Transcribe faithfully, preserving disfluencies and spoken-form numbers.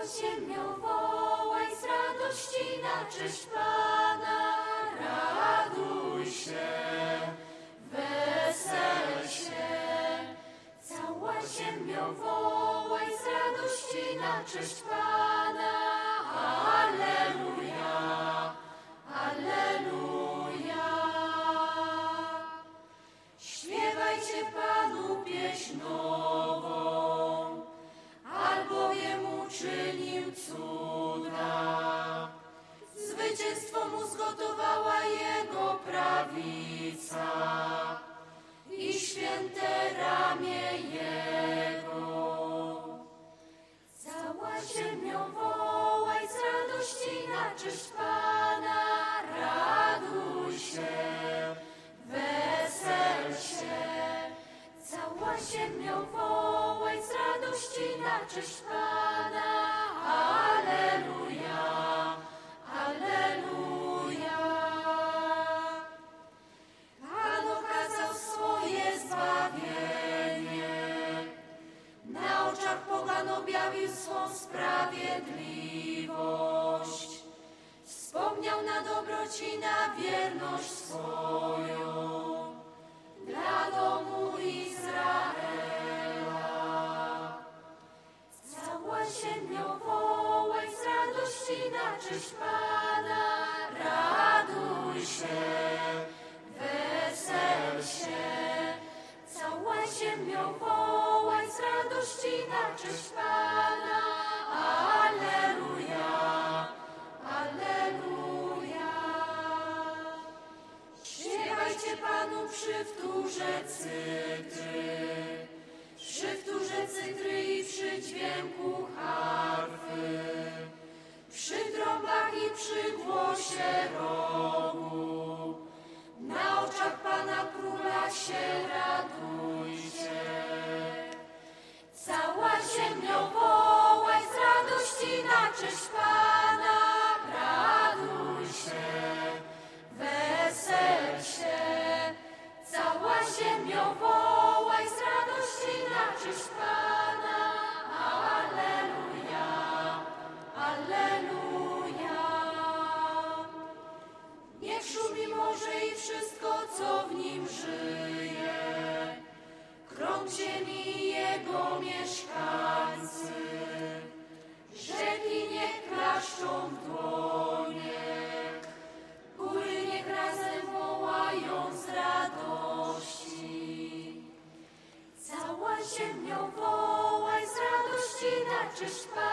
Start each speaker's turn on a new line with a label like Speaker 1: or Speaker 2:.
Speaker 1: Ziemią wołaj z radości na cześć Pana, raduj się, wesel się. Cała ziemią wołaj z radości na cześć Pana, alleluja, alleluja. Śpiewajcie Panu pieśń nową, albowiem uczynił cuda. Zwycięstwo mu zgotowała Jego prawica i święte ramię Jego. Cała ziemią wołaj z radości na cześć Pana, raduj się, wesel się. Cała ziemią wołaj z radości na cześć Pana, alleluja, alleluja. Pan okazał swoje zbawienie, na oczach pogan objawił swą sprawiedliwość. Wspomniał na dobroć i na wierność swoją dla domu Izraela. Cała ziemią wołaj z radości na cześć Pana, raduj się, wesel się. Cała ziemią wołaj z radości na cześć Pana, alleluja, alleluja. Śpiewajcie Panu przy wtórze cytry, przy wtórze cytry i przy dźwięku harfy, przy trąbach i przy głosie rogu. Na oczach Pana Króla się radujcie. Cała ziemią wołaj z radości na cześć Pana, raduj się, wesel się. Cała ziemią wołaj z radości na cześć Pana, alleluja, alleluja. Niech szumi morze i wszystko, co w nim żyje, krąg ziemi i jego mieszkańcy. Rzeki niech klaszczą w dłonie, góry niech razem wołają z radości. Cała ziemią wołaj z radości na cześć Pana.